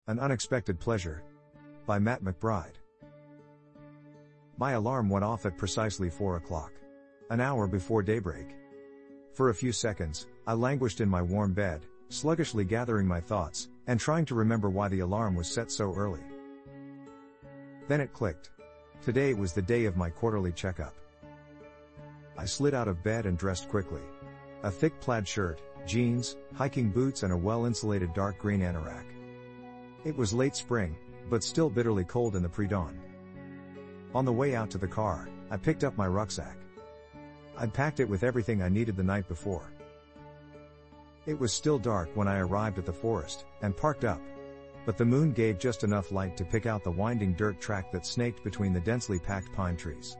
An Unexpected Pleasure by Matt McBride. My alarm went off at precisely 4 o'clock. An hour before daybreak. For a few seconds, I languished in my warm bed, sluggishly gathering my thoughts, and trying to remember why the alarm was set so early. Then it clicked. Today was the day of my quarterly checkup. I slid out of bed and dressed quickly. A thick plaid shirt, jeans, hiking boots and a well-insulated dark green anorak. It was late spring, but still bitterly cold in the pre-dawn. On the way out to the car, I picked up my rucksack. I'd packed it with everything I needed the night before. It was still dark when I arrived at the forest, and parked up. But the moon gave just enough light to pick out the winding dirt track that snaked between the densely packed pine trees.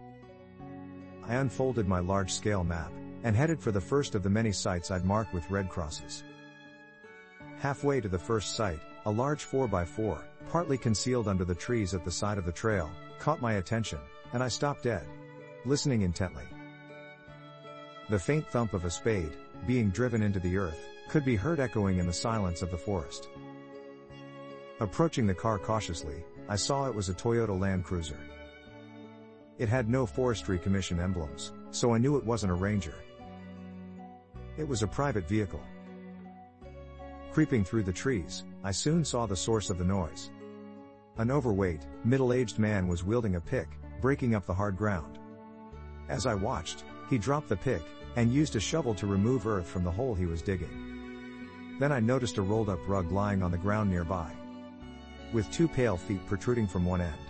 I unfolded my large-scale map, and headed for the first of the many sites I'd marked with red crosses. Halfway to the first site, a large 4x4, partly concealed under the trees at the side of the trail, caught my attention, and I stopped dead, listening intently. The faint thump of a spade, being driven into the earth, could be heard echoing in the silence of the forest. Approaching the car cautiously, I saw it was a Toyota Land Cruiser. It had no Forestry Commission emblems, so I knew it wasn't a Ranger. It was a private vehicle. Creeping through the trees, I soon saw the source of the noise. An overweight, middle-aged man was wielding a pick, breaking up the hard ground. As I watched, he dropped the pick, and used a shovel to remove earth from the hole he was digging. Then I noticed a rolled-up rug lying on the ground nearby, with two pale feet protruding from one end.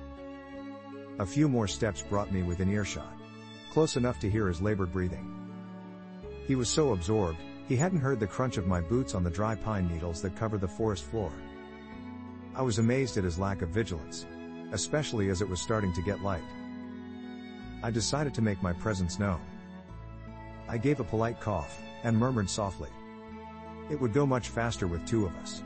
A few more steps brought me within earshot, close enough to hear his labored breathing. He was so absorbed, he hadn't heard the crunch of my boots on the dry pine needles that covered the forest floor. I was amazed at his lack of vigilance, especially as it was starting to get light. I decided to make my presence known. I gave a polite cough, and murmured softly, "It would go much faster with two of us."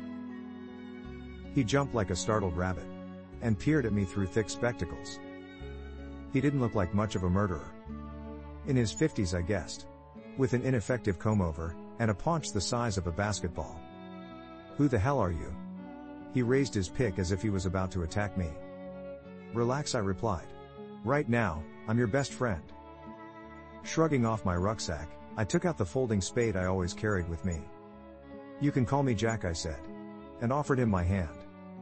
He jumped like a startled rabbit, and peered at me through thick spectacles. He didn't look like much of a murderer. In his 50s, I guessed, with an ineffective comb-over, and a paunch the size of a basketball. "Who the hell are you?" He raised his pick as if he was about to attack me. "Relax," I replied. "Right now, I'm your best friend." Shrugging off my rucksack, I took out the folding spade I always carried with me. "You can call me Jack," I said, and offered him my hand.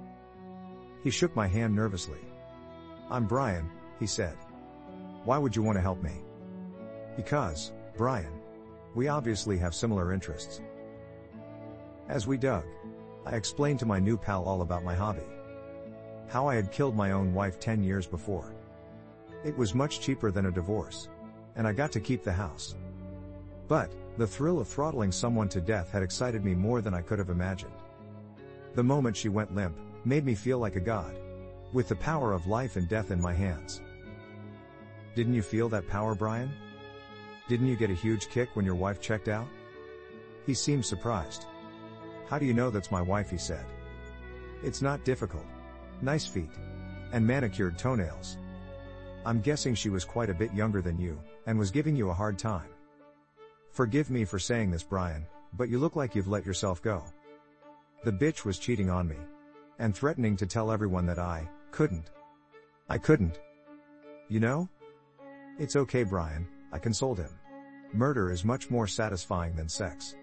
He shook my hand nervously. "I'm Brian," he said. "Why would you want to help me?" "Because, Brian, we obviously have similar interests." As we dug, I explained to my new pal all about my hobby. How I had killed my own wife 10 years before. It was much cheaper than a divorce, and I got to keep the house. But, the thrill of throttling someone to death had excited me more than I could have imagined. The moment she went limp, made me feel like a god, with the power of life and death in my hands. Didn't you feel that power, Brian? Didn't you get a huge kick when your wife checked out? He seemed surprised. "How do you know that's my wife?" he said. "It's not difficult. Nice feet. And manicured toenails. I'm guessing she was quite a bit younger than you, and was giving you a hard time. Forgive me for saying this, Brian, but you look like you've let yourself go. The bitch was cheating on me. And threatening to tell everyone that I couldn't. You know? It's okay, Brian," I consoled him. "Murder is much more satisfying than sex."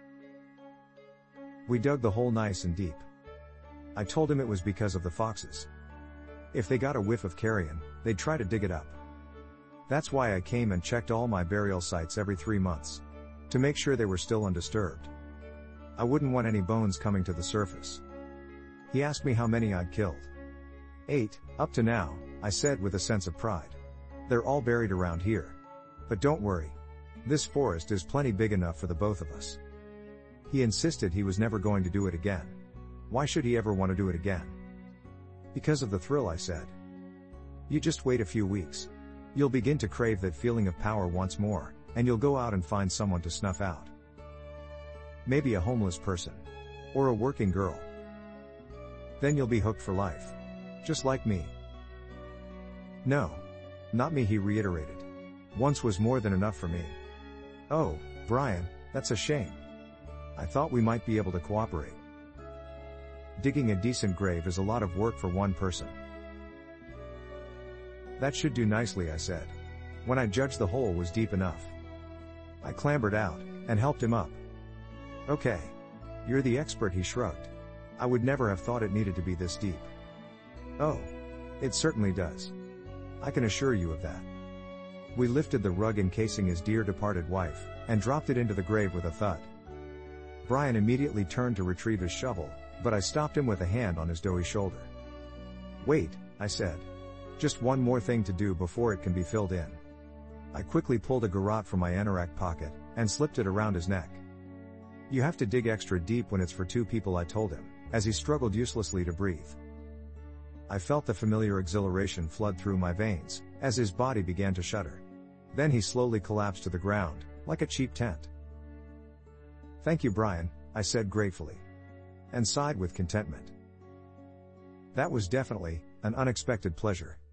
We dug the hole nice and deep. I told him it was because of the foxes. If they got a whiff of carrion, they'd try to dig it up. That's why I came and checked all my burial sites every 3 months. To make sure they were still undisturbed. I wouldn't want any bones coming to the surface. He asked me how many I'd killed. 8, up to now, I said with a sense of pride. "They're all buried around here. But don't worry. This forest is plenty big enough for the both of us." He insisted he was never going to do it again. Why should he ever want to do it again? "Because of the thrill," I said. "You just wait a few weeks. You'll begin to crave that feeling of power once more, and you'll go out and find someone to snuff out. Maybe a homeless person. Or a working girl. Then you'll be hooked for life. Just like me." "No. Not me," he reiterated. "Once was more than enough for me." "Oh, Brian, that's a shame. I thought we might be able to cooperate." Digging a decent grave is a lot of work for one person. That should do nicely, I said. When I judged the hole was deep enough. I clambered out, and helped him up. Okay. You're the expert, he shrugged. I would never have thought it needed to be this deep. Oh. It certainly does. I can assure you of that. We lifted the rug encasing his dear departed wife, and dropped it into the grave with a thud. Brian immediately turned to retrieve his shovel, but I stopped him with a hand on his doughy shoulder. Wait, I said. Just one more thing to do before it can be filled in. I quickly pulled a garrote from my anorak pocket, and slipped it around his neck. You have to dig extra deep when it's for two people, I told him, as he struggled uselessly to breathe. I felt the familiar exhilaration flood through my veins, as his body began to shudder. Then he slowly collapsed to the ground, like a cheap tent. Thank you, Brian, I said gratefully. And sighed with contentment. That was definitely an unexpected pleasure.